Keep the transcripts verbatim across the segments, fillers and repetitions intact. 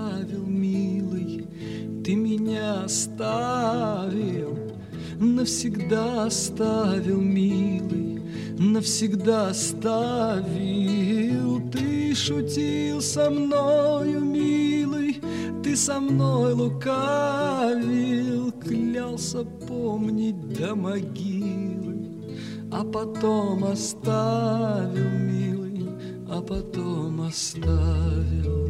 оставил, милый, ты меня оставил, навсегда оставил, милый, навсегда оставил. Ты шутил со мною, милый, ты со мной лукавил, клялся помнить до могилы, а потом оставил, милый, а потом оставил.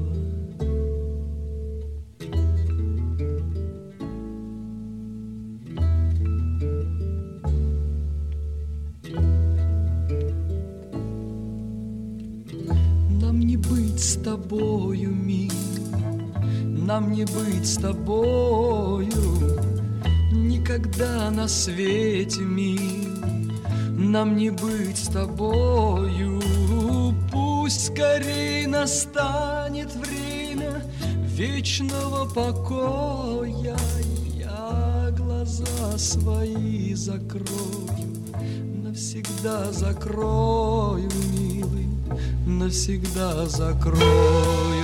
Нам не быть с тобою, милый, нам не быть с тобою никогда на свете, милый, нам не быть с тобою. Пусть скорей настанет время вечного покоя, я глаза свои закрою, навсегда закрою, милый, навсегда закрою.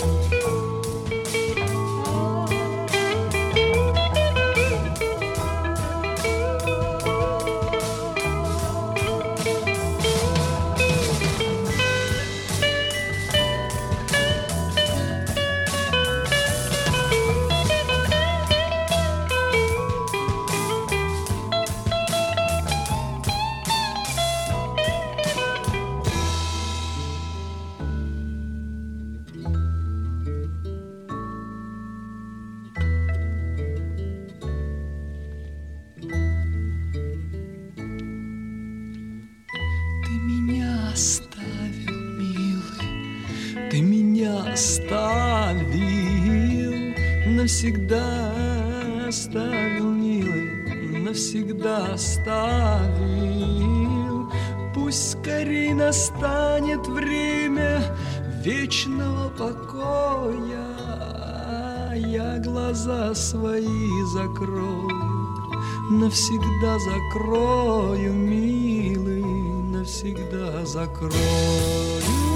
Оставил, милый, ты меня оставил, навсегда оставил, милый, навсегда оставил. Пусть скорей настанет время вечного покоя, я глаза свои закрою, навсегда закрою, милый, навсегда закрою.